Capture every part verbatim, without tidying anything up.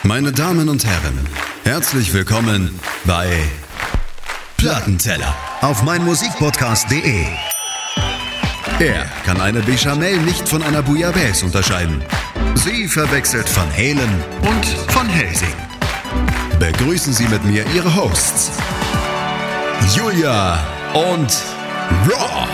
Meine Damen und Herren, herzlich willkommen bei Plattenteller auf meinmusikpodcast punkt de. Er kann eine Bechamel nicht von einer Bouillabaisse unterscheiden. Sie verwechselt Van Halen und Van Helsing. Begrüßen Sie mit mir Ihre Hosts, Julia und Rob.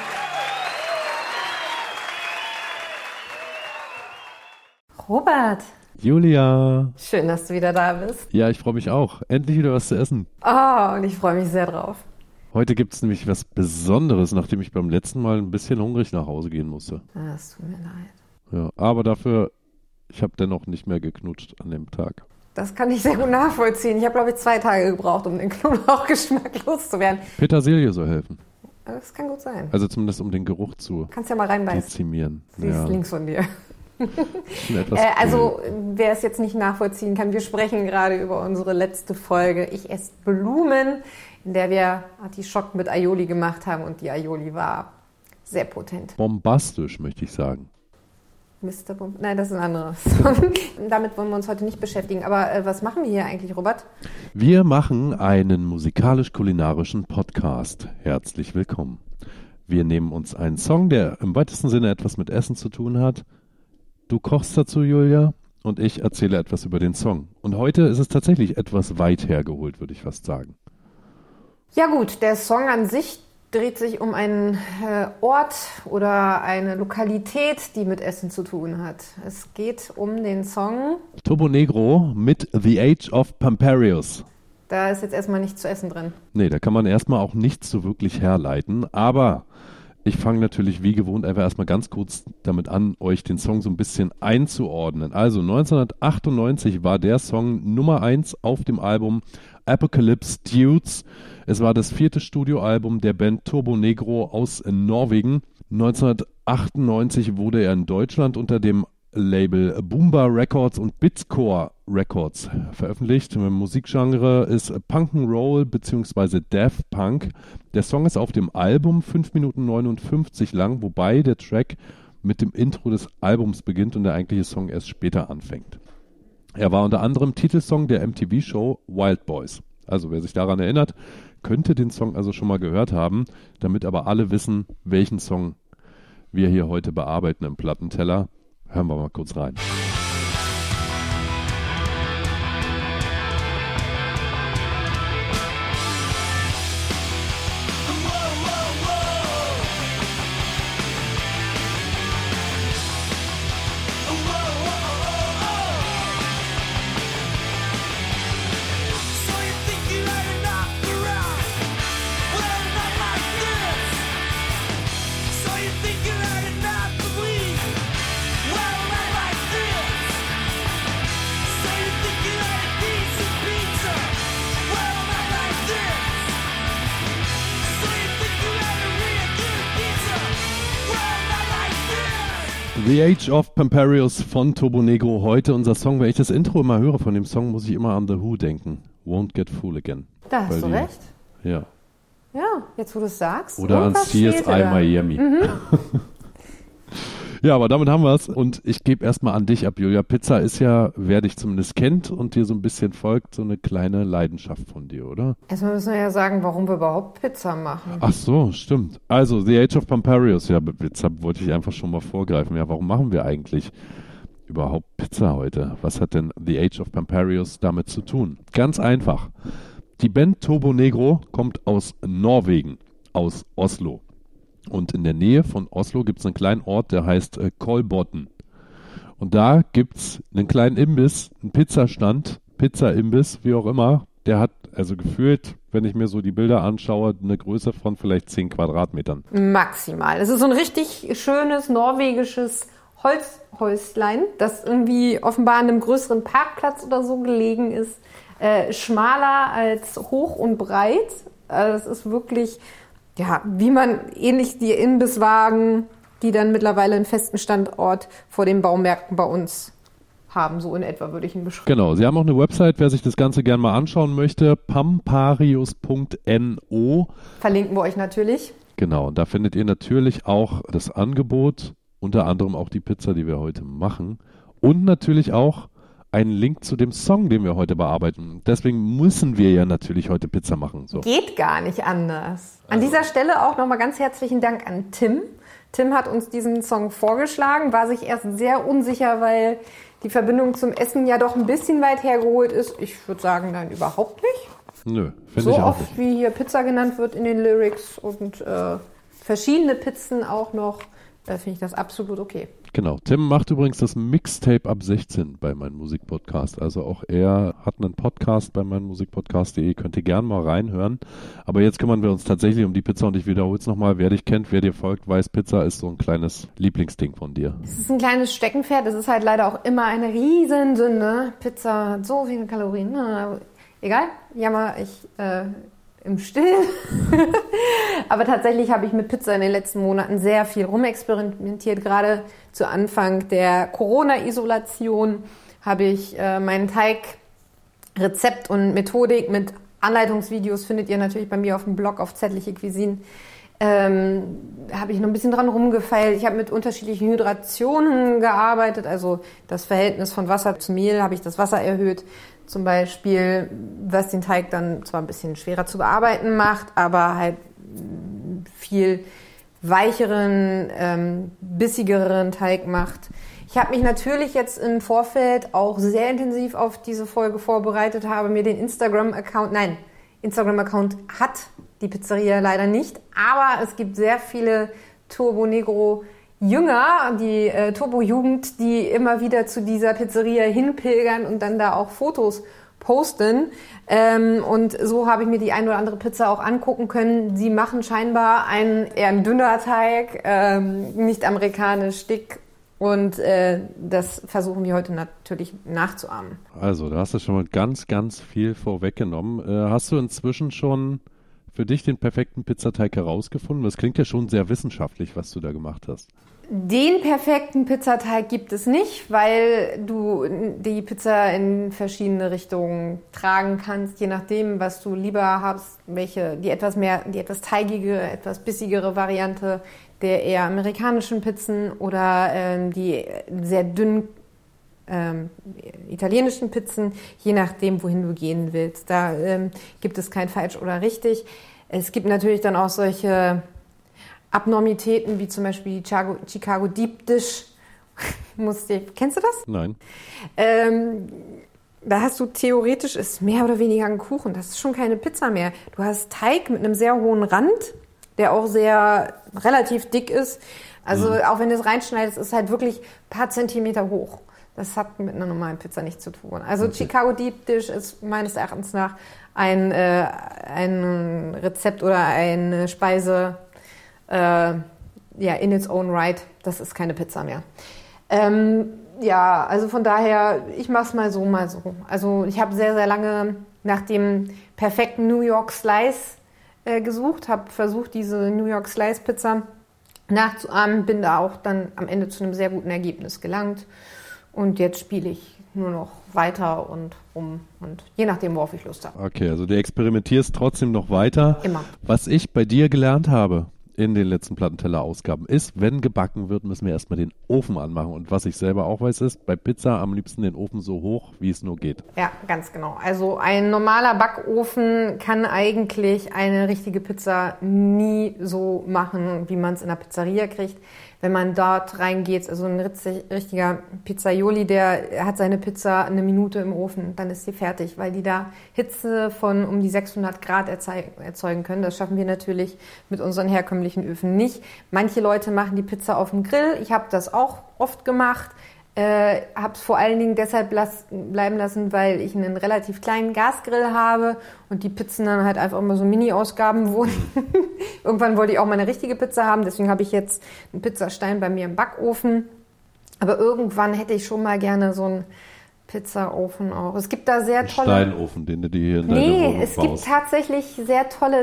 Robert. Julia. Schön, dass du wieder da bist. Ja, ich freue mich auch. Endlich wieder was zu essen. Oh, und ich freue mich sehr drauf. Heute gibt es nämlich was Besonderes, nachdem ich beim letzten Mal ein bisschen hungrig nach Hause gehen musste. Ah, es tut mir leid. Ja, aber dafür, ich habe dennoch nicht mehr geknutscht an dem Tag. Das kann ich sehr gut nachvollziehen. Ich habe, glaube ich, zwei Tage gebraucht, um den Knoblauchgeschmack loszuwerden. Petersilie soll helfen. Das kann gut sein. Also zumindest um den Geruch zu Kannst ja mal reinbeißen. dezimieren. Sie ist Ja. links von dir. Etwas äh, also, wer es jetzt nicht nachvollziehen kann, wir sprechen gerade über unsere letzte Folge Ich esse Blumen, in der wir Artischock mit Aioli gemacht haben und die Aioli war sehr potent. bombastisch, möchte ich sagen. Mister Bum- Nein, das ist ein anderes. Damit wollen wir uns heute nicht beschäftigen. Aber äh, was machen wir hier eigentlich, Robert? Wir machen einen musikalisch-kulinarischen Podcast. Herzlich willkommen. Wir nehmen uns einen Song, der im weitesten Sinne etwas mit Essen zu tun hat. Du kochst dazu, Julia, und ich erzähle etwas über den Song. Und heute ist es tatsächlich etwas weit hergeholt, würde ich fast sagen. Ja gut, der Song an sich dreht sich um einen äh, Ort oder eine Lokalität, die mit Essen zu tun hat. Es geht um den Song. Turbo Negro mit The Age of Pamparius. Da ist jetzt erstmal nichts zu essen drin. Nee, da kann man erstmal auch nichts so wirklich herleiten, aber ich fange natürlich wie gewohnt einfach erstmal ganz kurz damit an, euch den Song so ein bisschen einzuordnen. Also neunzehnhundertachtundneunzig war der Song Nummer eins auf dem Album Apocalypse Dudes. Es war das vierte Studioalbum der Band Turbo Negro aus Norwegen. neunzehnhundertachtundneunzig wurde er in Deutschland unter dem Label Boomba Records und Bitscore Records veröffentlicht. Im Musikgenre ist Punk'n'Roll bzw. Daft Punk. Der Song ist auf dem Album fünf Minuten neunundfünfzig lang, wobei der Track mit dem Intro des Albums beginnt und der eigentliche Song erst später anfängt. Er war unter anderem Titelsong der M T V-Show Wild Boys. Also wer sich daran erinnert, könnte den Song also schon mal gehört haben, damit aber alle wissen, welchen Song wir hier heute bearbeiten im Plattenteller. Hören wir mal kurz rein. The Age of Pamparius von Turbo Negro. Heute unser Song. Wenn ich das Intro immer höre von dem Song, muss ich immer an The Who denken. Won't Get Fool Again. Da hast Weil du die, recht. Ja. Ja, jetzt wo du es sagst. Oder an C S I Miami. Mhm. Ja, aber damit haben wir es. Und ich gebe erstmal an dich ab, Julia. Pizza ist ja, wer dich zumindest kennt und dir so ein bisschen folgt, so eine kleine Leidenschaft von dir, oder? Erstmal müssen wir ja sagen, warum wir überhaupt Pizza machen. Ach so, stimmt. Also, The Age of Pamparius. Ja, Pizza wollte ich einfach schon mal vorgreifen. Ja, warum machen wir eigentlich überhaupt Pizza heute? Was hat denn The Age of Pamparius damit zu tun? Ganz einfach. Die Band Turbo Negro kommt aus Norwegen, aus Oslo. Und in der Nähe von Oslo gibt es einen kleinen Ort, der heißt äh, Kolbotn. Und da gibt es einen kleinen Imbiss, einen Pizzastand, Pizza-Imbiss, wie auch immer. Der hat also gefühlt, wenn ich mir so die Bilder anschaue, eine Größe von vielleicht zehn Quadratmetern. Maximal. Es ist so ein richtig schönes norwegisches Holzhäuslein, das irgendwie offenbar an einem größeren Parkplatz oder so gelegen ist. Äh, schmaler als hoch und breit. Also es ist wirklich... Ja, wie man ähnlich die Imbisswagen, die dann mittlerweile einen festen Standort vor den Baumärkten bei uns haben, so in etwa würde ich ihn beschreiben. Genau, sie haben auch eine Website, wer sich das Ganze gerne mal anschauen möchte, pamparius punkt no. Verlinken wir euch natürlich. Genau, und da findet ihr natürlich auch das Angebot, unter anderem auch die Pizza, die wir heute machen und natürlich auch einen Link zu dem Song, den wir heute bearbeiten. Deswegen müssen wir ja natürlich heute Pizza machen. So. Geht gar nicht anders. An dieser Stelle auch nochmal ganz herzlichen Dank an Tim. Tim hat uns diesen Song vorgeschlagen, war sich erst sehr unsicher, weil die Verbindung zum Essen ja doch ein bisschen weit hergeholt ist. Ich würde sagen, nein, überhaupt nicht. Nö, finde so ich auch oft, nicht. wie hier Pizza genannt wird in den Lyrics und äh, verschiedene Pizzen auch noch, da finde ich das absolut okay. Genau. Tim macht übrigens das Mixtape ab sechzehn bei meinem Musikpodcast. Also auch er hat einen Podcast bei meinem Musikpodcast punkt de. Könnt ihr gerne mal reinhören. Aber jetzt kümmern wir uns tatsächlich um die Pizza und ich wiederhole es nochmal. Wer dich kennt, wer dir folgt, weiß, Pizza ist so ein kleines Lieblingsding von dir. Es ist ein kleines Steckenpferd. Es ist halt leider auch immer eine Riesensünde. Pizza hat so viele Kalorien. Na, egal, jammer ich äh, im Stillen. Aber tatsächlich habe ich mit Pizza in den letzten Monaten sehr viel rumexperimentiert. Gerade zu Anfang der Corona-Isolation habe ich äh, meinen Teig, Rezept und Methodik mit Anleitungsvideos findet ihr natürlich bei mir auf dem Blog auf Zärtliche Cuisine. Ähm, habe ich noch ein bisschen dran rumgefeilt. Ich habe mit unterschiedlichen Hydrationen gearbeitet, also das Verhältnis von Wasser zu Mehl habe ich das Wasser erhöht. Zum Beispiel, was den Teig dann zwar ein bisschen schwerer zu bearbeiten macht, aber halt viel weicheren, ähm, bissigeren Teig macht. Ich habe mich natürlich jetzt im Vorfeld auch sehr intensiv auf diese Folge vorbereitet, habe mir den Instagram-Account, nein, Instagram-Account hat die Pizzeria leider nicht, aber es gibt sehr viele Turbo Negro Jünger, die äh, Turbo-Jugend, die immer wieder zu dieser Pizzeria hinpilgern und dann da auch Fotos posten. Ähm, und so habe ich mir die ein oder andere Pizza auch angucken können. Sie machen scheinbar einen eher ein dünner Teig, ähm, nicht amerikanisch dick. Und äh, das versuchen wir heute natürlich nachzuahmen. Also, da hast du schon mal ganz, ganz viel vorweggenommen. Äh, hast du inzwischen schon für dich den perfekten Pizzateig herausgefunden? Das klingt ja schon sehr wissenschaftlich, was du da gemacht hast. Den perfekten Pizzateig gibt es nicht, weil du die Pizza in verschiedene Richtungen tragen kannst, je nachdem, was du lieber hast, welche, die etwas mehr, die etwas teigige, etwas bissigere Variante der eher amerikanischen Pizzen oder ähm, die sehr dünnen ähm, italienischen Pizzen, je nachdem, wohin du gehen willst. Da ähm, gibt es kein falsch oder richtig. Es gibt natürlich dann auch solche Abnormitäten, wie zum Beispiel Chicago, Chicago Deep Dish. Kennst du das? Nein. Ähm, da hast du theoretisch, ist mehr oder weniger ein Kuchen. Das ist schon keine Pizza mehr. Du hast Teig mit einem sehr hohen Rand, der auch sehr relativ dick ist. Also mhm. auch wenn du es reinschneidest, ist es halt wirklich ein paar Zentimeter hoch. Das hat mit einer normalen Pizza nichts zu tun. Also okay. Chicago Deep Dish ist meines Erachtens nach ein, äh, ein Rezept oder eine Speise, Äh, ja, in its own right, das ist keine Pizza mehr. Ähm, ja, also von daher, ich mach's mal so, mal so. Also ich habe sehr, sehr lange nach dem perfekten New York Slice äh, gesucht, habe versucht, diese New York Slice Pizza nachzuahmen, bin da auch dann am Ende zu einem sehr guten Ergebnis gelangt. Und jetzt spiele ich nur noch weiter und rum und je nachdem, worauf ich Lust habe. Okay, also du experimentierst trotzdem noch weiter. Immer. Was ich bei dir gelernt habe in den letzten Plattenteller-Ausgaben ist, wenn gebacken wird, müssen wir erstmal den Ofen anmachen. Und was ich selber auch weiß, ist, bei Pizza am liebsten den Ofen so hoch, wie es nur geht. Ja, ganz genau. Also ein normaler Backofen kann eigentlich eine richtige Pizza nie so machen, wie man es in der Pizzeria kriegt. Wenn man dort reingeht, also ein richtiger Pizzaioli, der hat seine Pizza eine Minute im Ofen, dann ist sie fertig, weil die da Hitze von um die sechshundert Grad erzeugen können. Das schaffen wir natürlich mit unseren herkömmlichen Öfen nicht. Manche Leute machen die Pizza auf dem Grill. Ich habe das auch oft gemacht. Äh, habe es vor allen Dingen deshalb las- bleiben lassen, weil ich einen relativ kleinen Gasgrill habe und die Pizzen dann halt einfach immer so Mini-Ausgaben wurden. Irgendwann wollte ich auch mal eine richtige Pizza haben, deswegen habe ich jetzt einen Pizzastein bei mir im Backofen. Aber irgendwann hätte ich schon mal gerne so einen Pizzaofen auch. Es gibt da sehr tolle... Steinofen, den du dir hier in deiner Nee, Wohnung es baust. gibt tatsächlich sehr tolle,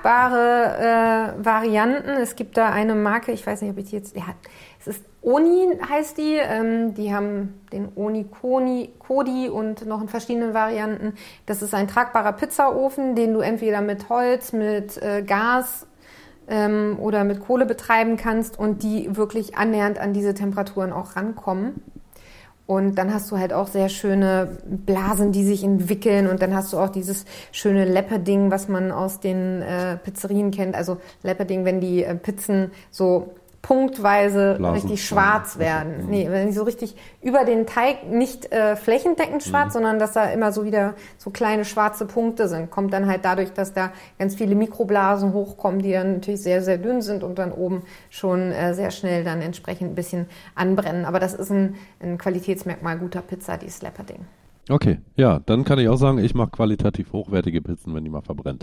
tragbare äh, Varianten. Es gibt da eine Marke, ich weiß nicht, ob ich die jetzt... Ja, es ist Oni, heißt die. Ähm, die haben den Oni Koni, Kodi und noch in verschiedenen Varianten. Das ist ein tragbarer Pizzaofen, den du entweder mit Holz, mit äh, Gas ähm, oder mit Kohle betreiben kannst und die wirklich annähernd an diese Temperaturen auch rankommen. Und dann hast du halt auch sehr schöne Blasen, die sich entwickeln. Und dann hast du auch dieses schöne Leoparding, was man aus den äh, Pizzerien kennt. Also Leoparding, wenn die äh, Pizzen so punktweise Blasen. richtig schwarz werden. Mhm. Nee, wenn die so richtig über den Teig nicht äh, flächendeckend schwarz, mhm. sondern dass da immer so wieder so kleine schwarze Punkte sind. Kommt dann halt dadurch, dass da ganz viele Mikroblasen hochkommen, die dann natürlich sehr, sehr dünn sind und dann oben schon äh, sehr schnell dann entsprechend ein bisschen anbrennen. Aber das ist ein, ein Qualitätsmerkmal guter Pizza, die Leoparding. Okay, ja, dann kann ich auch sagen, ich mache qualitativ hochwertige Pizzen, wenn die mal verbrennt.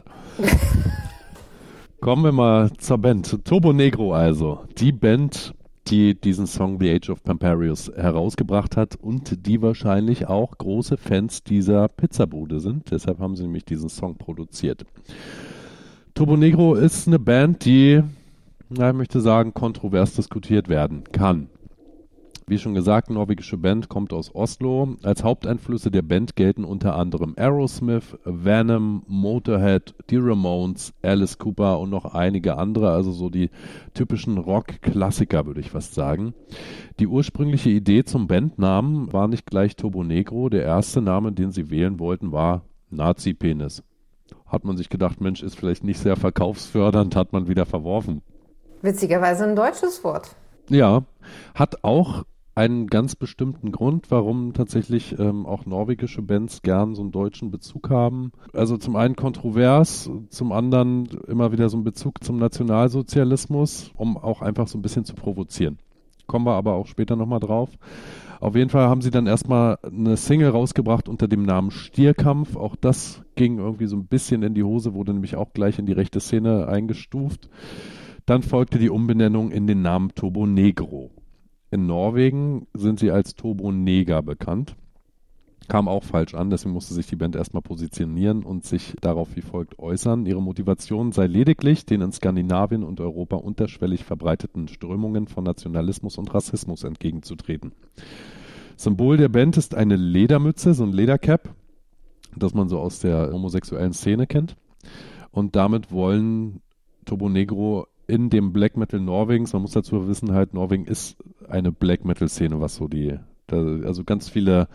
Kommen wir mal zur Band. Turbo Negro also. Die Band, die diesen Song The Age of Pamparius herausgebracht hat und die wahrscheinlich auch große Fans dieser Pizzabude sind. Deshalb haben sie nämlich diesen Song produziert. Turbo Negro ist eine Band, die, na, ich möchte sagen, kontrovers diskutiert werden kann. Wie schon gesagt, norwegische Band, kommt aus Oslo. Als Haupteinflüsse der Band gelten unter anderem Aerosmith, Venom, Motorhead, die Ramones, Alice Cooper und noch einige andere, also so die typischen Rock-Klassiker, würde ich fast sagen. Die ursprüngliche Idee zum Bandnamen war nicht gleich Turbo Negro. Der erste Name, den sie wählen wollten, war Nazi-Penis. Hat man sich gedacht, Mensch, ist vielleicht nicht sehr verkaufsfördernd, hat man wieder verworfen. Witzigerweise ein deutsches Wort. Ja, hat auch einen ganz bestimmten Grund, warum tatsächlich ähm, auch norwegische Bands gern so einen deutschen Bezug haben. Also zum einen kontrovers, zum anderen immer wieder so einen Bezug zum Nationalsozialismus, um auch einfach so ein bisschen zu provozieren. Kommen wir aber auch später nochmal drauf. Auf jeden Fall haben sie dann erstmal eine Single rausgebracht unter dem Namen Stierkampf. Auch das ging irgendwie so ein bisschen in die Hose, wurde nämlich auch gleich in die rechte Szene eingestuft. Dann folgte die Umbenennung in den Namen Turbo Negro. In Norwegen sind sie als Turbo Neger bekannt. Kam auch falsch an, deswegen musste sich die Band erstmal positionieren und sich darauf wie folgt äußern. Ihre Motivation sei lediglich, den in Skandinavien und Europa unterschwellig verbreiteten Strömungen von Nationalismus und Rassismus entgegenzutreten. Symbol der Band ist eine Ledermütze, so ein Ledercap, das man so aus der homosexuellen Szene kennt. Und damit wollen Turbo Negro in dem Black Metal Norwegens, man muss dazu wissen, halt Norwegen ist eine Black Metal Szene, was so die, da, also ganz viele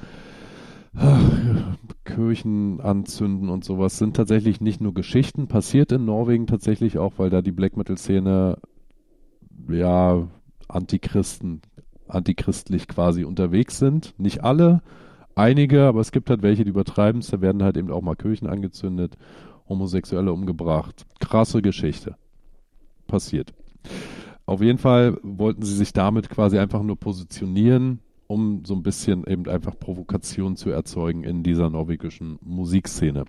Kirchen anzünden und sowas sind tatsächlich nicht nur Geschichten, passiert in Norwegen tatsächlich auch, weil da die Black Metal Szene ja Antichristen, antichristlich quasi unterwegs sind. Nicht alle, einige, aber es gibt halt welche, die übertreiben es, da werden halt eben auch mal Kirchen angezündet, Homosexuelle umgebracht. Krasse Geschichte. Passiert. Auf jeden Fall wollten sie sich damit quasi einfach nur positionieren, um so ein bisschen eben einfach Provokation zu erzeugen in dieser norwegischen Musikszene.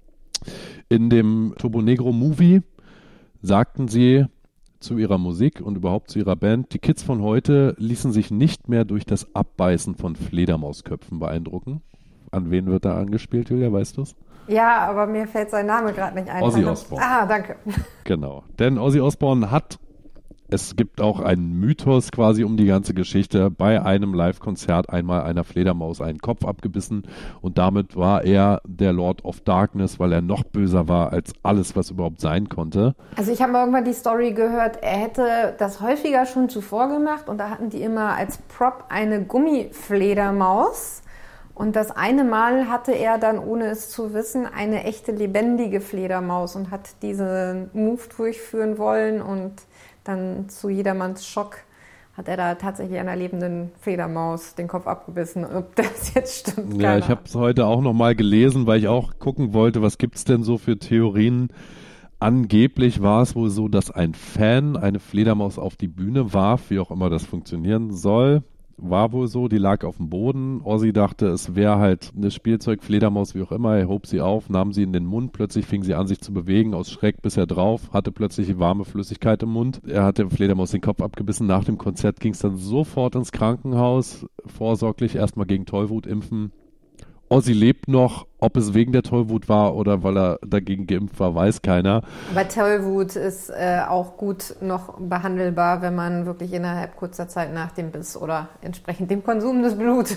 In dem Turbo Negro Movie sagten sie zu ihrer Musik und überhaupt zu ihrer Band, die Kids von heute ließen sich nicht mehr durch das Abbeißen von Fledermausköpfen beeindrucken. An wen wird da angespielt, Julia, weißt du es? Ja, aber mir fällt sein Name gerade nicht ein. Ozzy Osbourne. Ah, danke. Genau, denn Ozzy Osbourne hat, es gibt auch einen Mythos quasi um die ganze Geschichte, bei einem Live-Konzert einmal einer Fledermaus einen Kopf abgebissen und damit war er der Lord of Darkness, weil er noch böser war als alles, was überhaupt sein konnte. Also ich habe mal irgendwann die Story gehört, er hätte das häufiger schon zuvor gemacht und da hatten die immer als Prop eine Gummifledermaus. Und das eine Mal hatte er dann, ohne es zu wissen, eine echte lebendige Fledermaus und hat diesen Move durchführen wollen und dann zu jedermanns Schock hat er da tatsächlich einer lebenden Fledermaus den Kopf abgebissen. Ob das jetzt stimmt, ja, ich habe es heute auch nochmal gelesen, weil ich auch gucken wollte, was gibt es denn so für Theorien. Angeblich war es wohl so, dass ein Fan eine Fledermaus auf die Bühne warf, wie auch immer das funktionieren soll. War wohl so, die lag auf dem Boden. Ozzy dachte, es wäre halt eine Spielzeugfledermaus, wie auch immer. Er hob sie auf, nahm sie in den Mund. Plötzlich fing sie an, sich zu bewegen. Aus Schreck biss er drauf, hatte plötzlich warme Flüssigkeit im Mund. Er hat der Fledermaus den Kopf abgebissen. Nach dem Konzert ging es dann sofort ins Krankenhaus. Vorsorglich erstmal gegen Tollwut impfen. Ozzy lebt noch. Ob es wegen der Tollwut war oder weil er dagegen geimpft war, weiß keiner. Aber Tollwut ist äh, auch gut noch behandelbar, wenn man wirklich innerhalb kurzer Zeit nach dem Biss oder entsprechend dem Konsum des Blutes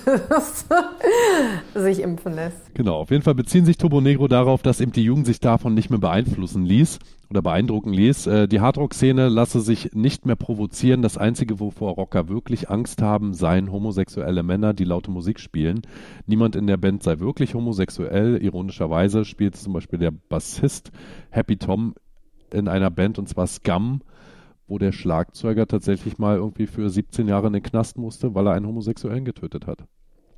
sich impfen lässt. Genau, auf jeden Fall beziehen sich Turbo Negro darauf, dass eben die Jugend sich davon nicht mehr beeinflussen ließ oder beeindrucken ließ. Äh, die Hardrock-Szene lasse sich nicht mehr provozieren. Das Einzige, wovor Rocker wirklich Angst haben, seien homosexuelle Männer, die laute Musik spielen. Niemand in der Band sei wirklich homosexuell. Ironischerweise spielt zum Beispiel der Bassist Happy Tom in einer Band, und zwar Scum, wo der Schlagzeuger tatsächlich mal irgendwie für siebzehn Jahre in den Knast musste, weil er einen Homosexuellen getötet hat.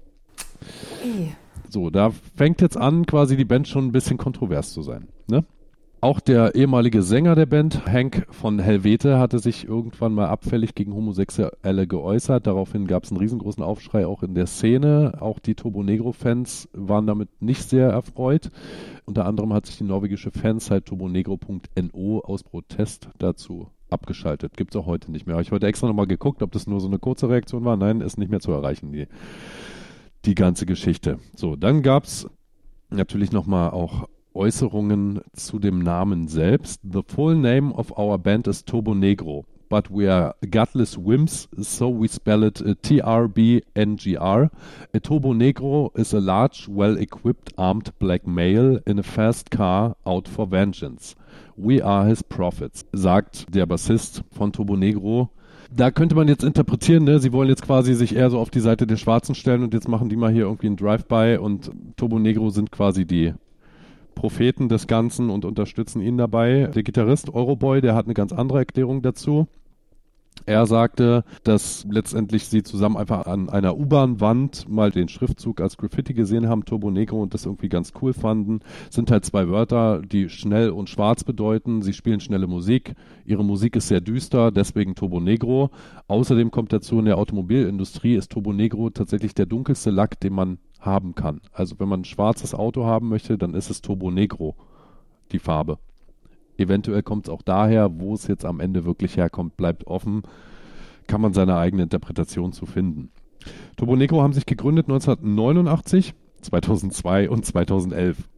Ey. So, da fängt jetzt an, quasi die Band schon ein bisschen kontrovers zu sein, ne? Auch der ehemalige Sänger der Band, Hank von Helvete, hatte sich irgendwann mal abfällig gegen Homosexuelle geäußert. Daraufhin gab es einen riesengroßen Aufschrei auch in der Szene. Auch die Turbo Negro-Fans waren damit nicht sehr erfreut. Unter anderem hat sich die norwegische Fansite turbonegro punkt no aus Protest dazu abgeschaltet. Gibt es auch heute nicht mehr. Habe ich heute extra nochmal geguckt, ob das nur so eine kurze Reaktion war. Nein, ist nicht mehr zu erreichen, die, die ganze Geschichte. So, dann gab es natürlich nochmal auch Äußerungen zu dem Namen selbst. The full name of our band is Turbo Negro, but we are gutless wimps, so we spell it uh, T R B N G R. A Turbo Negro is a large, well-equipped armed black male in a fast car out for vengeance. We are his prophets, sagt der Bassist von Turbo Negro. Da könnte man jetzt interpretieren, ne? Sie wollen jetzt quasi sich eher so auf die Seite der Schwarzen stellen und jetzt machen die mal hier irgendwie einen Drive-by und Turbo Negro sind quasi die Propheten des Ganzen und unterstützen ihn dabei. Der Gitarrist Euroboy, der hat eine ganz andere Erklärung dazu. Er sagte, dass letztendlich sie zusammen einfach an einer U-Bahn-Wand mal den Schriftzug als Graffiti gesehen haben, Turbo Negro, und das irgendwie ganz cool fanden. Es sind halt zwei Wörter, die schnell und schwarz bedeuten. Sie spielen schnelle Musik. Ihre Musik ist sehr düster, deswegen Turbo Negro. Außerdem kommt dazu, in der Automobilindustrie ist Turbo Negro tatsächlich der dunkelste Lack, den man haben kann. Also wenn man ein schwarzes Auto haben möchte, dann ist es Turbo Negro, die Farbe. Eventuell kommt es auch daher, wo es jetzt am Ende wirklich herkommt, bleibt offen, kann man seine eigene Interpretation zu finden. Turbo Negro haben sich gegründet neunzehnhundertneunundachtzig, zweitausendzwei und zweitausendelf.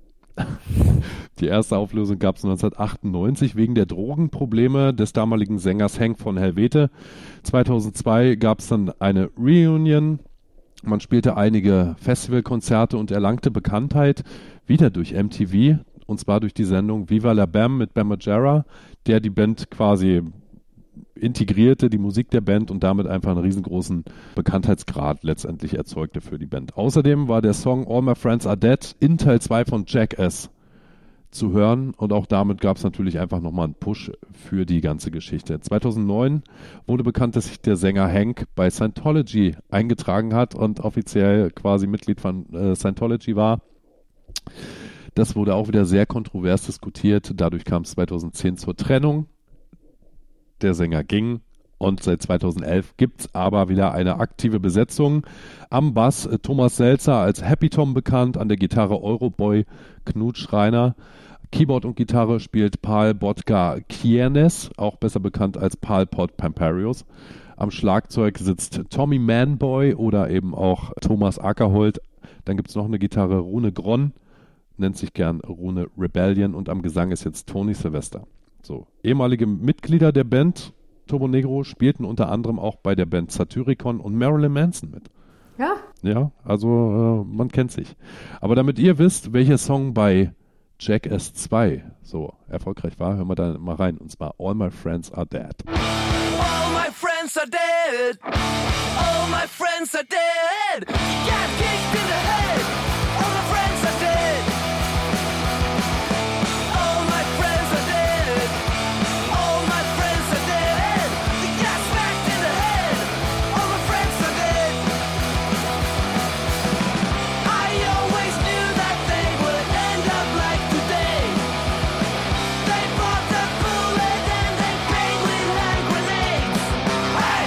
Die erste Auflösung gab es neunzehnhundertachtundneunzig wegen der Drogenprobleme des damaligen Sängers Hank von Helvete. zweitausendzwei gab es dann eine Reunion. Man spielte einige Festivalkonzerte und erlangte Bekanntheit wieder durch M T V, und zwar durch die Sendung Viva la Bam mit Bam Margera, der die Band quasi integrierte, die Musik der Band, und damit einfach einen riesengroßen Bekanntheitsgrad letztendlich erzeugte für die Band. Außerdem war der Song All My Friends Are Dead in Teil zwei von Jackass zu hören, und auch damit gab es natürlich einfach nochmal einen Push für die ganze Geschichte. zweitausendneun wurde bekannt, dass sich der Sänger Hank bei Scientology eingetragen hat und offiziell quasi Mitglied von äh, Scientology war. Das wurde auch wieder sehr kontrovers diskutiert. Dadurch kam es zweitausendzehn zur Trennung. Der Sänger ging. Und seit zweitausendelf gibt es aber wieder eine aktive Besetzung. Am Bass äh, Thomas Selzer als Happy Tom bekannt, an der Gitarre Euroboy Knut Schreiner. Keyboard und Gitarre spielt Paul Botka Kiernes, auch besser bekannt als Paul Pod Pamparius. Am Schlagzeug sitzt Tommy Manboy oder eben auch Thomas Ackerhold. Dann gibt es noch eine Gitarre, Rune Gronn, nennt sich gern Rune Rebellion, und am Gesang ist jetzt Tony Sylvester. So, ehemalige Mitglieder der Band Turbo Negro spielten unter anderem auch bei der Band Satyricon und Marilyn Manson mit. Ja? Ja, also äh, man kennt sich. Aber damit ihr wisst, welcher Song bei Jackass zwei so erfolgreich war, hören wir da mal rein. Und zwar All My Friends Are Dead. All my friends are dead. All my friends are dead. Got kicked in the head. All my friends are dead. All my friends are dead. All my friends are dead. They got smacked in the head. All my friends are dead. I always knew that they would end up like today. They bought the bullet and they paid with hand grenades. Hey!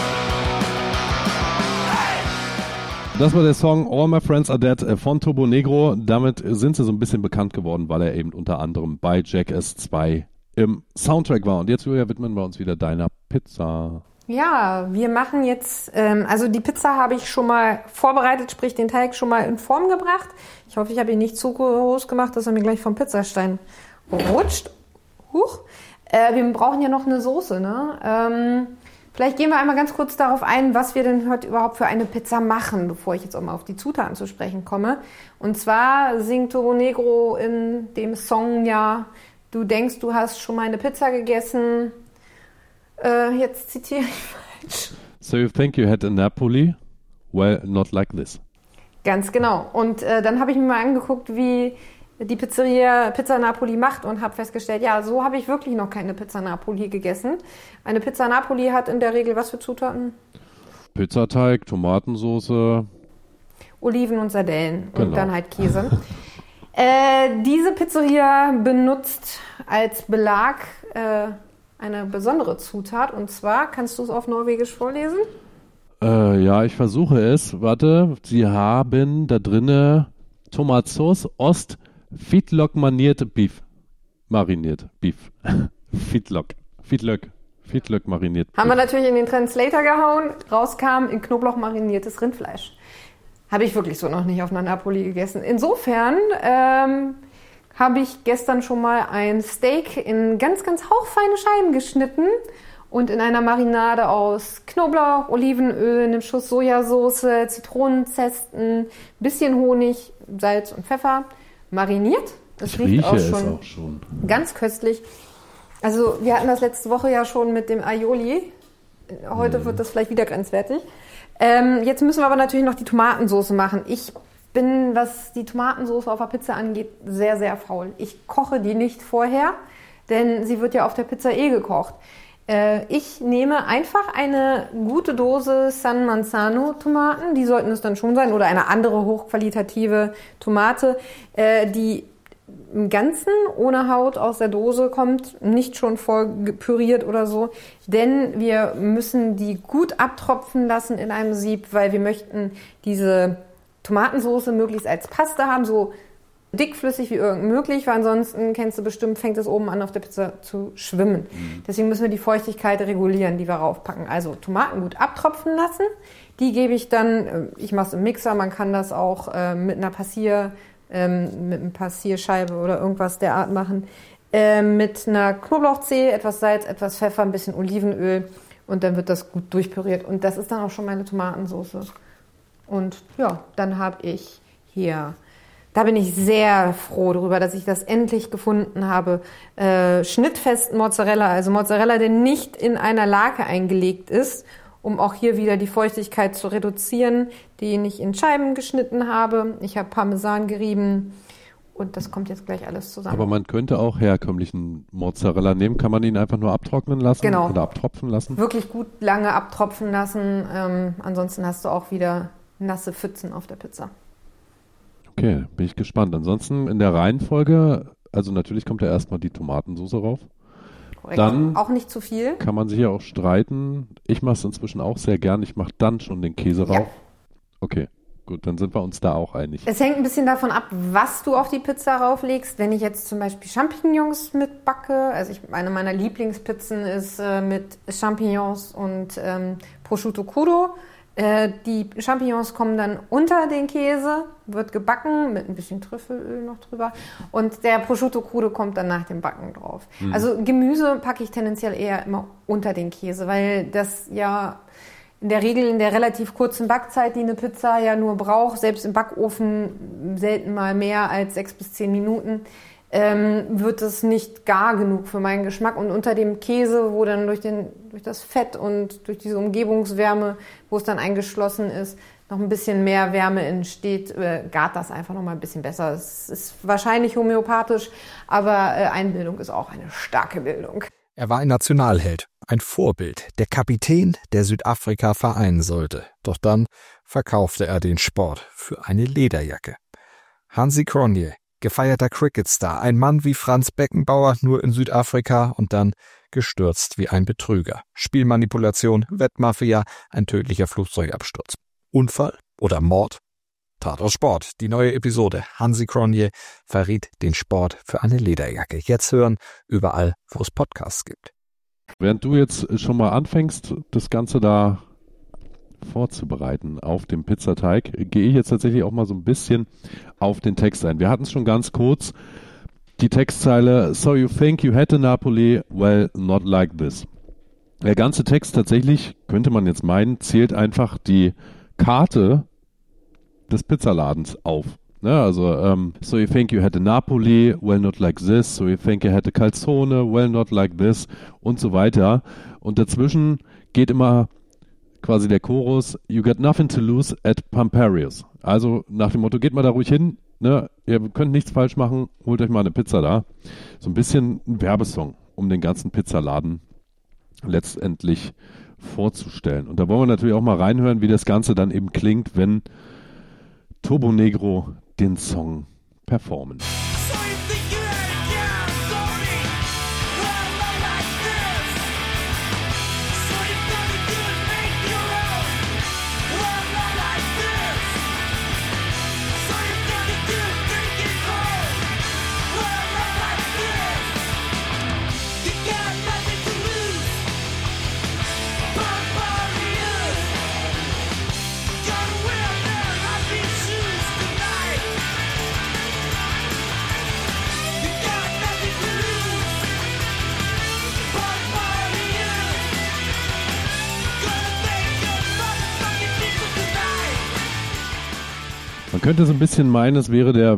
Hey! Das war der Song All My Friends Are Dead von Turbo Negro. Damit sind sie so ein bisschen bekannt geworden, weil er eben unter anderem bei Jackass zwei im Soundtrack war. Und jetzt, Julia, widmen wir uns wieder deiner Pizza. Ja, wir machen jetzt, ähm, also die Pizza habe ich schon mal vorbereitet, sprich den Teig schon mal in Form gebracht. Ich hoffe, ich habe ihn nicht zu groß gemacht, dass er mir gleich vom Pizzastein rutscht. Huch. Äh, wir brauchen ja noch eine Soße, ne? Ähm, vielleicht gehen wir einmal ganz kurz darauf ein, was wir denn heute überhaupt für eine Pizza machen, bevor ich jetzt auch mal auf die Zutaten zu sprechen komme. Und zwar singt Toro Negro in dem Song ja, du denkst, du hast schon mal eine Pizza gegessen. Äh, jetzt zitiere ich falsch. So you think you had a Napoli? Well, not like this. Ganz genau. Und äh, dann habe ich mir mal angeguckt, wie die Pizzeria Pizza Napoli macht und habe festgestellt, ja, so habe ich wirklich noch keine Pizza Napoli gegessen. Eine Pizza Napoli hat in der Regel was für Zutaten? Pizzateig, Tomatensauce. Oliven und Sardellen Genau. und dann halt Käse. äh, diese Pizzeria benutzt als Belag äh, eine besondere Zutat und zwar, kannst du es auf Norwegisch vorlesen? Äh, ja, ich versuche es. Warte, sie haben da drinne Tomatsauce, Ost, Feedlock maniert Beef. Mariniert Beef. Feedlock. Feedlock. Feedlock mariniert Haben wir Beef. natürlich in den Translator gehauen, rauskam in Knoblauch mariniertes Rindfleisch. Habe ich wirklich so noch nicht auf einer Napoli gegessen. Insofern ähm, habe ich gestern schon mal ein Steak in ganz, ganz hauchfeine Scheiben geschnitten und in einer Marinade aus Knoblauch, Olivenöl, einem Schuss Sojasauce, Zitronenzesten, bisschen Honig, Salz und Pfeffer mariniert. Das Ich riecht auch rieche es schon auch schon. ganz köstlich. Also wir hatten das letzte Woche ja schon mit dem Aioli. Heute Mhm. wird das vielleicht wieder grenzwertig. Ähm, jetzt müssen wir aber natürlich noch die Tomatensauce machen. Ich bin, was die Tomatensauce auf der Pizza angeht, sehr, sehr faul. Ich koche die nicht vorher, denn sie wird ja auf der Pizza eh gekocht. Äh, ich nehme einfach eine gute Dose San Manzano Tomaten, die sollten es dann schon sein, oder eine andere hochqualitative Tomate, äh, die im Ganzen ohne Haut aus der Dose kommt, nicht schon voll püriert oder so, denn wir müssen die gut abtropfen lassen in einem Sieb, weil wir möchten diese Tomatensauce möglichst als Paste haben, so dickflüssig wie irgend möglich, weil ansonsten, kennst du bestimmt, fängt es oben an auf der Pizza zu schwimmen. Mhm. Deswegen müssen wir die Feuchtigkeit regulieren, die wir raufpacken. Also Tomaten gut abtropfen lassen, die gebe ich dann, ich mache es im Mixer, man kann das auch äh, mit einer Passier Ähm, mit einer Passierscheibe oder irgendwas der Art machen, ähm, mit einer Knoblauchzehe, etwas Salz, etwas Pfeffer, ein bisschen Olivenöl und dann wird das gut durchpüriert und das ist dann auch schon meine Tomatensauce. Und ja, dann habe ich hier, da bin ich sehr froh darüber, dass ich das endlich gefunden habe, äh, schnittfesten Mozzarella, also Mozzarella, der nicht in einer Lake eingelegt ist, um auch hier wieder die Feuchtigkeit zu reduzieren, den ich in Scheiben geschnitten habe. Ich habe Parmesan gerieben und das kommt jetzt gleich alles zusammen. Aber man könnte auch herkömmlichen Mozzarella nehmen. Kann man ihn einfach nur abtrocknen lassen Genau. oder abtropfen lassen? Wirklich gut lange abtropfen lassen. Ähm, ansonsten hast du auch wieder nasse Pfützen auf der Pizza. Okay, bin ich gespannt. Ansonsten in der Reihenfolge, also natürlich kommt ja erstmal die Tomatensauce rauf. Korrekt. Dann auch nicht zu viel. kann man sich ja auch streiten. Ich mache es inzwischen auch sehr gern. Ich mache dann schon den Käse Ja. rauf. Okay, gut, dann sind wir uns da auch einig. Es hängt ein bisschen davon ab, was du auf die Pizza rauflegst. Wenn ich jetzt zum Beispiel Champignons mitbacke, also ich, eine meiner Lieblingspizzen ist äh, mit Champignons und ähm, Prosciutto crudo. Äh, die Champignons kommen dann unter den Käse, wird gebacken mit ein bisschen Trüffelöl noch drüber und der Prosciutto crudo kommt dann nach dem Backen drauf. Mhm. Also Gemüse packe ich tendenziell eher immer unter den Käse, weil das ja in der Regel in der relativ kurzen Backzeit, die eine Pizza ja nur braucht, selbst im Backofen selten mal mehr als sechs bis zehn Minuten, ähm, wird es nicht gar genug für meinen Geschmack. Und unter dem Käse, wo dann durch, den, durch das Fett und durch diese Umgebungswärme, wo es dann eingeschlossen ist, noch ein bisschen mehr Wärme entsteht, äh, gart das einfach noch mal ein bisschen besser. Es ist wahrscheinlich homöopathisch, aber äh, Einbildung ist auch eine starke Bildung. Er war ein Nationalheld, ein Vorbild, der Kapitän, der Südafrika vereinen sollte. Doch dann verkaufte er den Sport für eine Lederjacke. Hansi Cronje, gefeierter Cricketstar, ein Mann wie Franz Beckenbauer, nur in Südafrika und dann gestürzt wie ein Betrüger. Spielmanipulation, Wettmafia, ein tödlicher Flugzeugabsturz. Unfall oder Mord? Tatort Sport, die neue Episode. Hansi Cronje verriet den Sport für eine Lederjacke. Jetzt hören, überall, wo es Podcasts gibt. Während du jetzt schon mal anfängst, das Ganze da vorzubereiten auf dem Pizzateig, gehe ich jetzt tatsächlich auch mal so ein bisschen auf den Text ein. Wir hatten es schon ganz kurz, die Textzeile "So you think you had a Napoli? Well, not like this." Der ganze Text tatsächlich, könnte man jetzt meinen, zählt einfach die Karte des Pizzaladens auf. Ne, also, um, so you think you had a Napoli, well not like this, so you think you had a Calzone, well not like this und so weiter. Und dazwischen geht immer quasi der Chorus, you got nothing to lose at Pamparius. Also nach dem Motto, geht mal da ruhig hin, ne, ihr könnt nichts falsch machen, holt euch mal eine Pizza da. So ein bisschen ein Werbesong, um den ganzen Pizzaladen letztendlich vorzustellen. Und da wollen wir natürlich auch mal reinhören, wie das Ganze dann eben klingt, wenn Turbonegro den Song performen. So you think you had a Calzone? Well, not like this. So you thought you could make your own? Well, not like this. So you thought you could drink it cold? Well, not like this. You got nothing to lose. Pamparius. Gotta wear their happy shoes tonight. You got nothing to lose. Pamparius. Gonna make your motherfucking pizza tonight. Man könnte so ein bisschen meinen, es wäre der,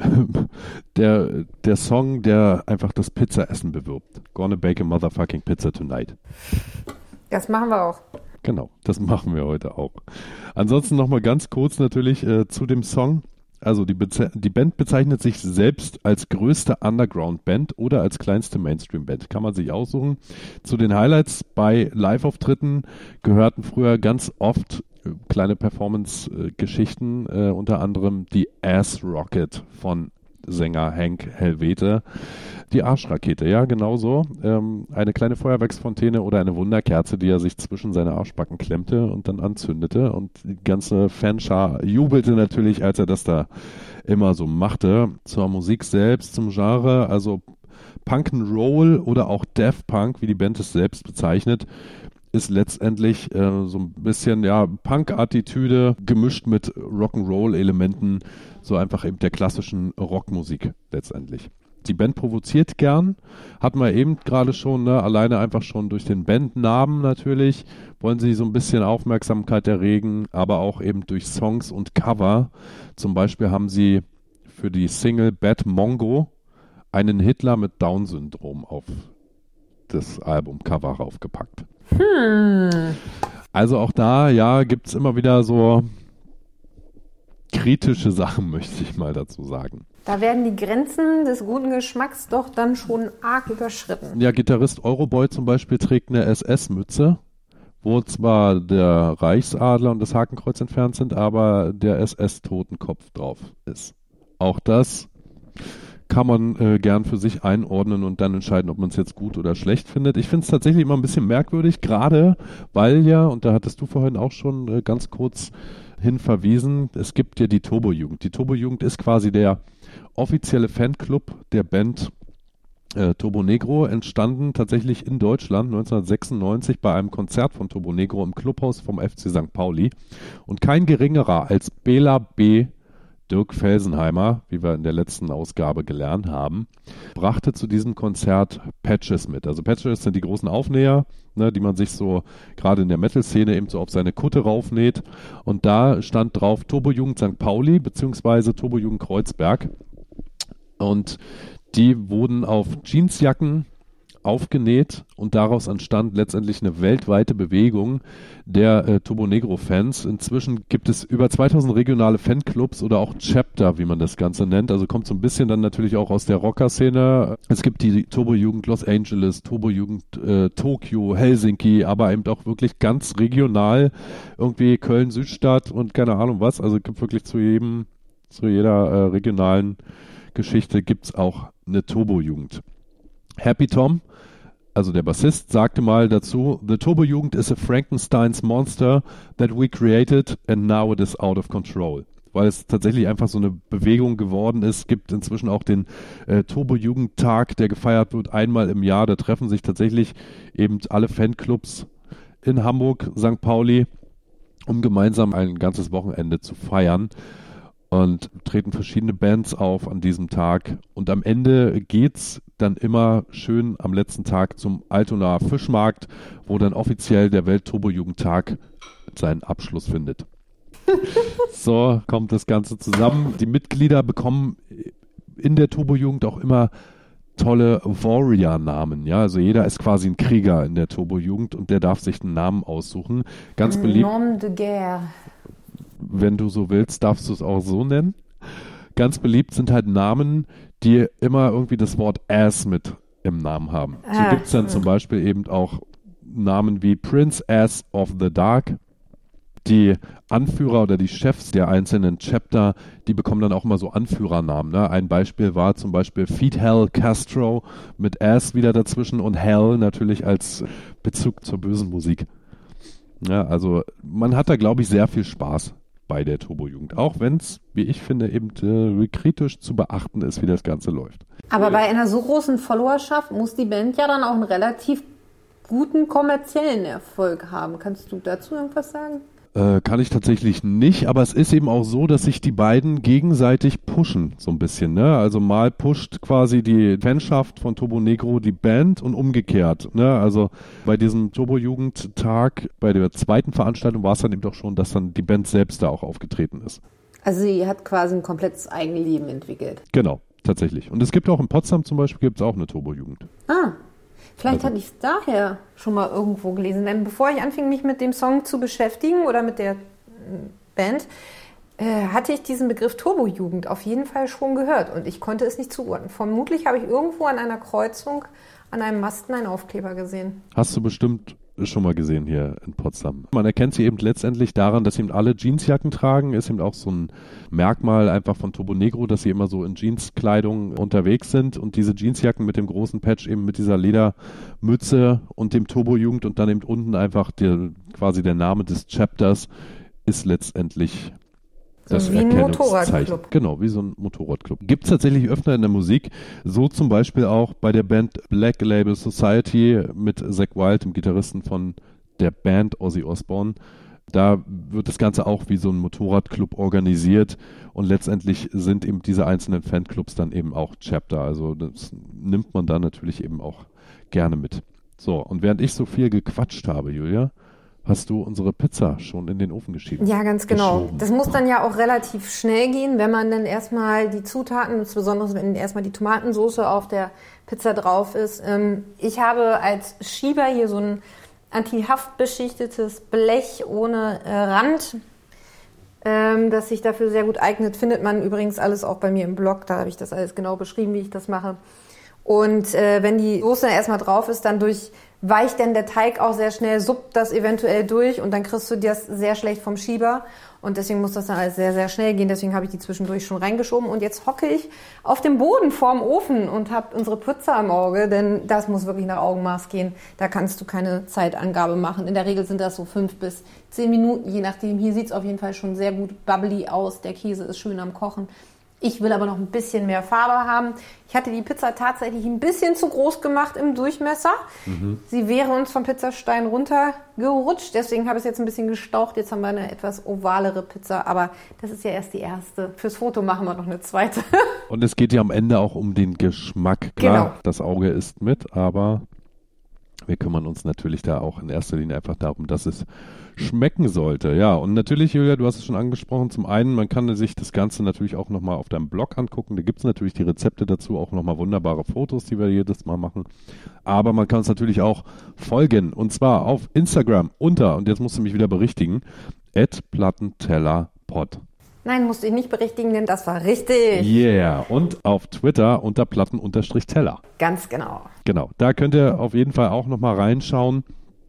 der, der Song, der einfach das Pizzaessen bewirbt. Gonna bake a motherfucking pizza tonight. Das machen wir auch. Genau, das machen wir heute auch. Ansonsten nochmal ganz kurz natürlich äh, zu dem Song. Also die, Beze- die Band bezeichnet sich selbst als größte Underground-Band oder als kleinste Mainstream-Band. Kann man sich aussuchen. Zu den Highlights bei Live-Auftritten gehörten früher ganz oft äh, kleine Performance-Geschichten, äh, unter anderem die Ass Rocket von Sänger Hank Helvete. Die Arschrakete, ja, genau so. Ähm, eine kleine Feuerwerksfontäne oder eine Wunderkerze, die er sich zwischen seine Arschbacken klemmte und dann anzündete. Und die ganze Fanschar jubelte natürlich, als er das da immer so machte. Zur Musik selbst, zum Genre, also Punk'n'Roll oder auch Death Punk, wie die Band es selbst bezeichnet, ist letztendlich äh, so ein bisschen ja Punk-Attitüde gemischt mit Rock'n'Roll-Elementen, so einfach eben der klassischen Rockmusik letztendlich. Die Band provoziert gern, hatten wir eben gerade schon, ne, alleine einfach schon durch den Bandnamen natürlich, wollen sie so ein bisschen Aufmerksamkeit erregen, aber auch eben durch Songs und Cover. Zum Beispiel haben sie für die Single Bad Mongo einen Hitler mit Down-Syndrom auf das Albumcover raufgepackt. Hm. Also auch da, ja, gibt es immer wieder so kritische Sachen, möchte ich mal dazu sagen. Da werden die Grenzen des guten Geschmacks doch dann schon arg überschritten. Ja, Gitarrist Euroboy zum Beispiel trägt eine S S-Mütze, wo zwar der Reichsadler und das Hakenkreuz entfernt sind, aber der S S-Totenkopf drauf ist. Auch das kann man äh, gern für sich einordnen und dann entscheiden, ob man es jetzt gut oder schlecht findet. Ich finde es tatsächlich immer ein bisschen merkwürdig, gerade weil ja, und da hattest du vorhin auch schon äh, ganz kurz hin verwiesen, es gibt ja die Turbo-Jugend. Die Turbo-Jugend ist quasi der offizielle Fanclub der Band äh, Turbonegro, entstanden tatsächlich in Deutschland neunzehnhundertsechsundneunzig bei einem Konzert von Turbonegro im Clubhaus vom F C Sankt Pauli. Und kein geringerer als Bela B. Dirk Felsenheimer, wie wir in der letzten Ausgabe gelernt haben, brachte zu diesem Konzert Patches mit. Also Patches sind die großen Aufnäher, ne, die man sich so gerade in der Metal-Szene eben so auf seine Kutte raufnäht. Und da stand drauf Turbojugend Sankt Pauli beziehungsweise Turbojugend Kreuzberg. Und die wurden auf Jeansjacken aufgenäht und daraus entstand letztendlich eine weltweite Bewegung der äh, Turbonegro-Fans. Inzwischen gibt es über zweitausend regionale Fanclubs oder auch Chapter, wie man das Ganze nennt. Also kommt so ein bisschen dann natürlich auch aus der Rocker-Szene. Es gibt die Turbojugend Los Angeles, Turbojugend äh, Tokio, Helsinki, aber eben auch wirklich ganz regional irgendwie Köln-Südstadt und keine Ahnung was. Also gibt wirklich zu jedem, zu jeder äh, regionalen Geschichte gibt's auch eine Turbojugend. Happy Tom, also der Bassist, sagte mal dazu, "The Turbojugend is a Frankenstein's monster that we created and now it is out of control." weil es tatsächlich einfach so eine Bewegung geworden ist. Es gibt inzwischen auch den äh, Turbo-Jugendtag, der gefeiert wird einmal im Jahr. Da treffen sich tatsächlich eben alle Fanclubs in Hamburg, Sankt Pauli, um gemeinsam ein ganzes Wochenende zu feiern. Und treten verschiedene Bands auf an diesem Tag. Und am Ende geht's dann immer schön am letzten Tag zum Altonaer Fischmarkt, wo dann offiziell der Welt-Turbo-Jugendtag seinen Abschluss findet. So kommt das Ganze zusammen. Die Mitglieder bekommen in der Turbo-Jugend auch immer tolle Warrior-Namen. Ja, also jeder ist quasi ein Krieger in der Turbo-Jugend und der darf sich einen Namen aussuchen. Ganz beliebt. Nom de guerre. Wenn du so willst, darfst du es auch so nennen. Ganz beliebt sind halt Namen, die immer irgendwie das Wort Ass mit im Namen haben. So Ah, gibt es dann hm. zum Beispiel eben auch Namen wie Prince Ass of the Dark. Die Anführer oder die Chefs der einzelnen Chapter, die bekommen dann auch immer so Anführernamen. Ne? Ein Beispiel war zum Beispiel Feed Hell Castro mit Ass wieder dazwischen und Hell natürlich als Bezug zur bösen Musik. Ja, also man hat da, glaube ich, sehr viel Spaß bei der Turbo-Jugend. Auch wenn es, wie ich finde, eben äh, kritisch zu beachten ist, wie das Ganze läuft. Aber bei einer so großen Followerschaft muss die Band ja dann auch einen relativ guten kommerziellen Erfolg haben. Kannst du dazu irgendwas sagen? Äh, kann ich tatsächlich nicht, aber es ist eben auch so, dass sich die beiden gegenseitig pushen, so ein bisschen. Ne? Also mal pusht quasi die Fanschaft von Turbo Negro die Band und umgekehrt. Ne? Also bei diesem Turbo-Jugendtag, bei der zweiten Veranstaltung war es dann eben doch schon, dass dann die Band selbst da auch aufgetreten ist. Also sie hat quasi ein komplettes Eigenleben entwickelt. Genau, tatsächlich. Und es gibt auch in Potsdam zum Beispiel gibt es auch eine Turbo-Jugend. Ah, vielleicht Also- hatte ich es daher schon mal irgendwo gelesen. Denn bevor ich anfing, mich mit dem Song zu beschäftigen oder mit der äh, Band, äh, hatte ich diesen Begriff Turbo-Jugend auf jeden Fall schon gehört. Und ich konnte es nicht zuordnen. Vermutlich habe ich irgendwo an einer Kreuzung an einem Masten einen Aufkleber gesehen. Hast du bestimmt schon mal gesehen hier in Potsdam. Man erkennt sie eben letztendlich daran, dass sie eben alle Jeansjacken tragen. Ist eben auch so ein Merkmal einfach von Turbo Negro, dass sie immer so in Jeanskleidung unterwegs sind und diese Jeansjacken mit dem großen Patch eben mit dieser Ledermütze und dem Turbo-Jugend und dann eben unten einfach der, quasi der Name des Chapters ist letztendlich das So wie ein Erkennungszeichen. Motorradclub. Genau, wie so ein Motorradclub. Gibt es tatsächlich öfter in der Musik, so zum Beispiel auch bei der Band Black Label Society mit Zakk Wylde, dem Gitarristen von der Band Ozzy Osbourne. Da wird das Ganze auch wie so ein Motorradclub organisiert und letztendlich sind eben diese einzelnen Fanclubs dann eben auch Chapter. Also das nimmt man da natürlich eben auch gerne mit. So, und während ich so viel gequatscht habe, Julia, hast du unsere Pizza schon in den Ofen geschieben? Ja, ganz genau. Geschoben. Das muss dann ja auch relativ schnell gehen, wenn man dann erstmal die Zutaten, insbesondere wenn erstmal die Tomatensauce auf der Pizza drauf ist. Ähm, ich habe als Schieber hier so ein anti-haft-beschichtetes Blech ohne äh, Rand, ähm, das sich dafür sehr gut eignet. Findet man übrigens alles auch bei mir im Blog. Da habe ich das alles genau beschrieben, wie ich das mache. Und äh, wenn die Soße erstmal drauf ist, dann durchweicht dann der Teig auch sehr schnell, suppt das eventuell durch und dann kriegst du das sehr schlecht vom Schieber. Und deswegen muss das dann alles sehr, sehr schnell gehen. Deswegen habe ich die zwischendurch schon reingeschoben. Und jetzt hocke ich auf dem Boden vorm Ofen und habe unsere Pizza im Auge, denn das muss wirklich nach Augenmaß gehen. Da kannst du keine Zeitangabe machen. In der Regel sind das so fünf bis zehn Minuten, je nachdem. Hier sieht es auf jeden Fall schon sehr gut bubbly aus. Der Käse ist schön am Kochen. Ich will aber noch ein bisschen mehr Farbe haben. Ich hatte die Pizza tatsächlich ein bisschen zu groß gemacht im Durchmesser. Mhm. Sie wäre uns vom Pizzastein runtergerutscht. Deswegen habe ich es jetzt ein bisschen gestaucht. Jetzt haben wir eine etwas ovalere Pizza. Aber das ist ja erst die erste. Fürs Foto machen wir noch eine zweite. Und es geht ja am Ende auch um den Geschmack. Klar, Genau. das Auge isst mit, aber wir kümmern uns natürlich da auch in erster Linie einfach darum, dass es schmecken sollte. Ja, und natürlich, Julia, du hast es schon angesprochen, zum einen, man kann sich das Ganze natürlich auch nochmal auf deinem Blog angucken. Da gibt es natürlich die Rezepte dazu, auch nochmal wunderbare Fotos, die wir jedes Mal machen. Aber man kann uns natürlich auch folgen, und zwar auf Instagram unter, und jetzt musst du mich wieder berichtigen, at plattentellerpod. Nein, musste ich nicht berichtigen, denn das war richtig. Yeah, und auf Twitter unter platten-teller. Ganz genau. Genau, da könnt ihr auf jeden Fall auch nochmal reinschauen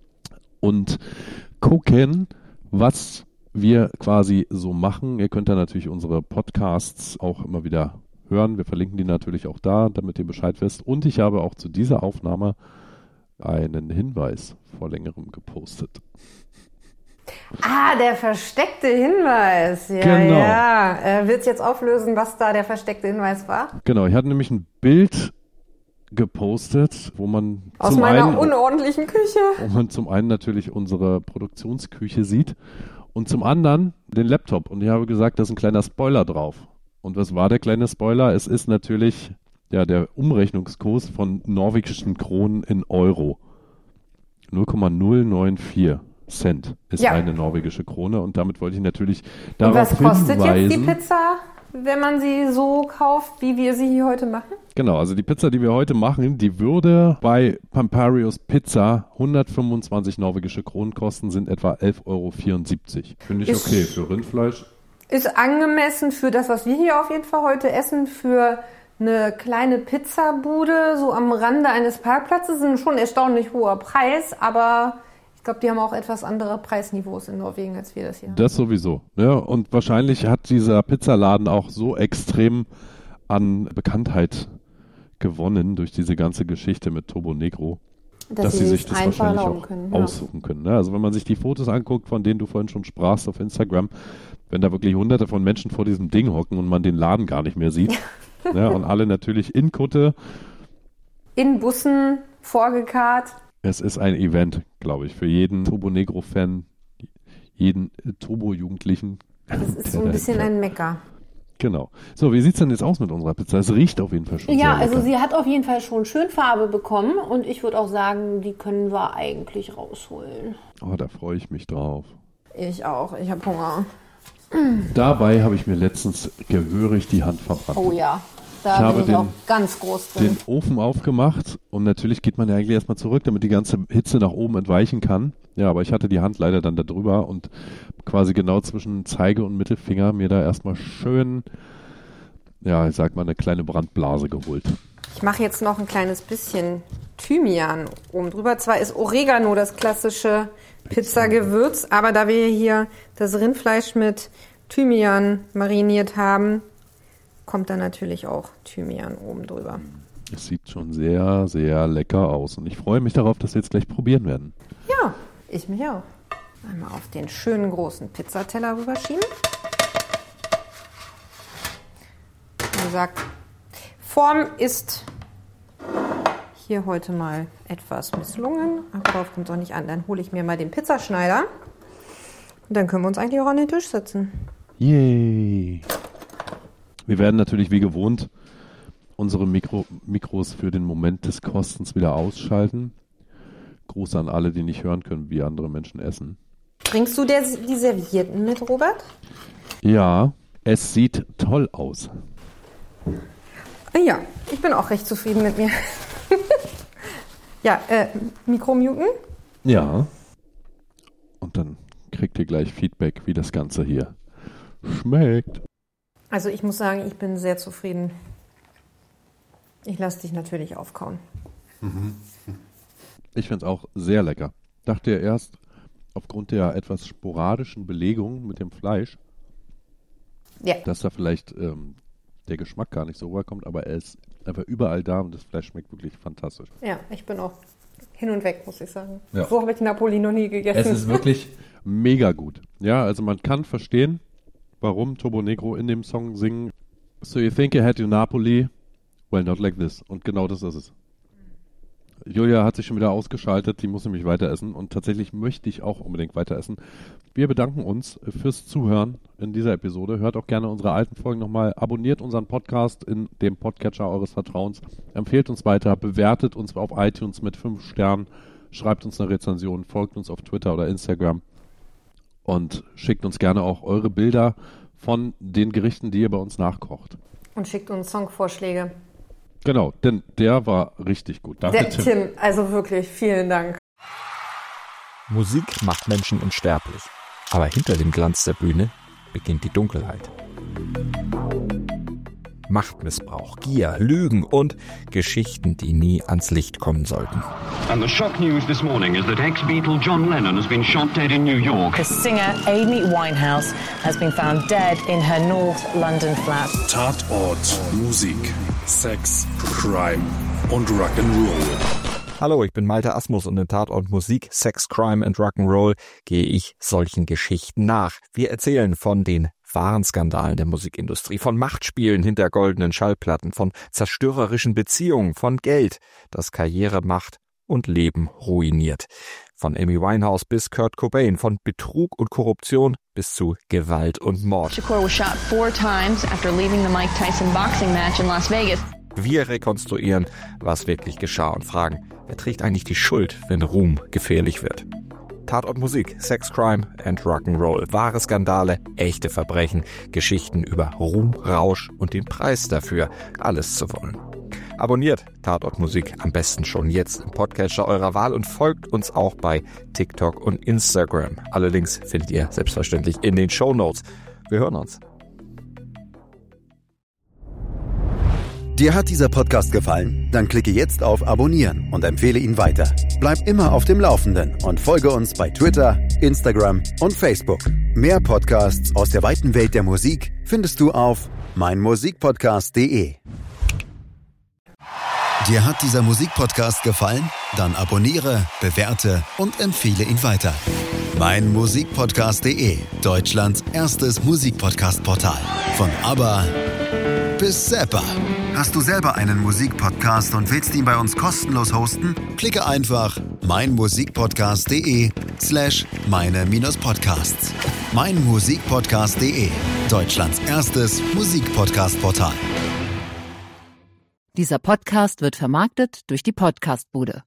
und gucken, was wir quasi so machen. Ihr könnt da natürlich unsere Podcasts auch immer wieder hören. Wir verlinken die natürlich auch da, damit ihr Bescheid wisst. Und ich habe auch zu dieser Aufnahme einen Hinweis vor längerem gepostet. Ah, der versteckte Hinweis. Ja, Genau. ja. Äh, willst du jetzt auflösen, was da der versteckte Hinweis war? Genau, ich hatte nämlich ein Bild gepostet, wo man Aus zum meiner einen, unordentlichen Küche. wo man zum einen natürlich unsere Produktionsküche sieht und zum anderen den Laptop. Und ich habe gesagt, da ist ein kleiner Spoiler drauf. Und was war der kleine Spoiler? Es ist natürlich ja der Umrechnungskurs von norwegischen Kronen in Euro. null Komma null neun vier Cent ist Ja. eine norwegische Krone und damit wollte ich natürlich Und darauf was kostet hinweisen. jetzt die Pizza, wenn man sie so kauft, wie wir sie hier heute machen? Genau, also die Pizza, die wir heute machen, die würde bei Pamparius Pizza hundertfünfundzwanzig norwegische Kronen kosten, sind etwa elf Euro vierundsiebzig. Finde ich Ist- okay für Rindfleisch. Ist angemessen für das, was wir hier auf jeden Fall heute essen, für eine kleine Pizzabude, so am Rande eines Parkplatzes, ist schon ein erstaunlich hoher Preis, aber ich glaube, die haben auch etwas andere Preisniveaus in Norwegen, als wir das hier haben. Das sowieso. Ja, und wahrscheinlich hat dieser Pizzaladen auch so extrem an Bekanntheit gewonnen durch diese ganze Geschichte mit Turbo Negro, dass, sie sich das einfach wahrscheinlich erlauben auch können. Ja. aussuchen können. Ne? Also wenn man sich die Fotos anguckt, von denen du vorhin schon sprachst auf Instagram, wenn da wirklich hunderte von Menschen vor diesem Ding hocken und man den Laden gar nicht mehr sieht, ne? Und alle natürlich in Kutte. In Bussen vorgekarrt. Es ist ein Event, glaube ich, für jeden Turbo Negro-Fan, jeden äh, Turbo-Jugendlichen. Das ist so ein bisschen ein Mecker. Genau. So, wie sieht's denn jetzt aus mit unserer Pizza? Es riecht auf jeden Fall schon Ja, sehr also lecker. sie hat auf jeden Fall schon schön Farbe bekommen und ich würde auch sagen, die können wir eigentlich rausholen. Oh, da freue ich mich drauf. Ich auch, ich habe Hunger. Dabei habe ich mir letztens gehörig die Hand verbrannt. Oh ja, Ich da habe bin ich den- auch ganz groß drin. Den Ofen aufgemacht und natürlich geht man ja eigentlich erstmal zurück, damit die ganze Hitze nach oben entweichen kann. Ja, aber ich hatte die Hand leider dann da drüber und quasi genau zwischen Zeige und Mittelfinger mir da erstmal schön, ja, ich sag mal, eine kleine Brandblase geholt. Ich mache jetzt noch ein kleines bisschen Thymian oben drüber. Zwar ist Oregano das klassische Pizzagewürz, aber da wir hier das Rindfleisch mit Thymian mariniert haben, kommt da natürlich auch Thymian oben drüber. Es sieht schon sehr, sehr lecker aus und ich freue mich darauf, dass wir jetzt gleich probieren werden. Ja, ich mich auch. Einmal auf den schönen großen Pizzateller rüberschieben. Wie gesagt, Form ist hier heute mal etwas misslungen, aber darauf kommt es auch nicht an. Dann hole ich mir mal den Pizzaschneider und dann können wir uns eigentlich auch an den Tisch setzen. Yay! Wir werden natürlich wie gewohnt unsere Mikro Mikros für den Moment des Kostens wieder ausschalten. Gruß an alle, die nicht hören können, wie andere Menschen essen. Bringst du der, die Servietten mit, Robert? Ja, es sieht toll aus. Ah ja, ich bin auch recht zufrieden mit mir. Ja, äh, Mikromuten? Ja. Und dann kriegt ihr gleich Feedback, wie das Ganze hier schmeckt. Also ich muss sagen, ich bin sehr zufrieden. Ich lasse dich natürlich aufkauen. Ich finde es auch sehr lecker. Dachte ja erst, aufgrund der etwas sporadischen Belegung mit dem Fleisch, Ja. dass da vielleicht ähm, der Geschmack gar nicht so rüberkommt, aber er ist einfach überall da und das Fleisch schmeckt wirklich fantastisch. Ja, ich bin auch hin und weg, muss ich sagen. Ja. So habe ich Napoli noch nie gegessen. Es ist wirklich mega gut. Ja, also man kann verstehen, warum Turbo Negro in dem Song singen. So you think you had your Napoli? Well, not like this. Und genau das ist es. Julia hat sich schon wieder ausgeschaltet, die muss nämlich weiter essen und tatsächlich möchte ich auch unbedingt weiter essen. Wir bedanken uns fürs Zuhören in dieser Episode. Hört auch gerne unsere alten Folgen nochmal. Abonniert unseren Podcast in dem Podcatcher eures Vertrauens. Empfehlt uns weiter, bewertet uns auf iTunes mit fünf Sternen, schreibt uns eine Rezension, folgt uns auf Twitter oder Instagram und schickt uns gerne auch eure Bilder von den Gerichten, die ihr bei uns nachkocht. Und schickt uns Songvorschläge. Genau, denn der war richtig gut. Danke, Der Tim. Tim, also wirklich, vielen Dank. Musik macht Menschen unsterblich. Aber hinter dem Glanz der Bühne beginnt die Dunkelheit. Machtmissbrauch, Gier, Lügen und Geschichten, die nie ans Licht kommen sollten. And the shock news this morning is that ex-Beatle John Lennon has been shot dead in New York. The singer Amy Winehouse has been found dead in her North London flat. Tatort, Musik, Sex, Crime und Rock'n'Roll. Hallo, ich bin Malte Asmus und in Tatort Musik, Sex, Crime and Rock'n'Roll gehe ich solchen Geschichten nach. Wir erzählen von den wahren Skandalen der Musikindustrie, von Machtspielen hinter goldenen Schallplatten, von zerstörerischen Beziehungen, von Geld, das Karriere macht und Leben ruiniert. Von Amy Winehouse bis Kurt Cobain, von Betrug und Korruption bis zu Gewalt und Mord. Shakur was shot four times after leaving the Mike Tyson boxing match in Las Vegas. Wir rekonstruieren, was wirklich geschah und fragen, wer trägt eigentlich die Schuld, wenn Ruhm gefährlich wird? Tatort Musik, Sex, Crime and Rock'n'Roll. Wahre Skandale, echte Verbrechen, Geschichten über Ruhm, Rausch und den Preis dafür, alles zu wollen. Abonniert Tatort Musik am besten schon jetzt im Podcatcher eurer Wahl und folgt uns auch bei TikTok und Instagram. Alle Links findet ihr selbstverständlich in den Shownotes. Wir hören uns. Dir hat dieser Podcast gefallen? Dann klicke jetzt auf Abonnieren und empfehle ihn weiter. Bleib immer auf dem Laufenden und folge uns bei Twitter, Instagram und Facebook. Mehr Podcasts aus der weiten Welt der Musik findest du auf meinmusikpodcast punkt de. Dir hat dieser Musikpodcast gefallen? Dann abonniere, bewerte und empfehle ihn weiter. meinmusikpodcast punkt de, Deutschlands erstes Musikpodcast-Portal. Von ABBA bis Zappa. Hast du selber einen Musikpodcast und willst ihn bei uns kostenlos hosten? Klicke einfach meinmusikpodcast.de slash meine-podcasts. meinmusikpodcast punkt de, Deutschlands erstes Musikpodcast-Portal. Dieser Podcast wird vermarktet durch die Podcastbude.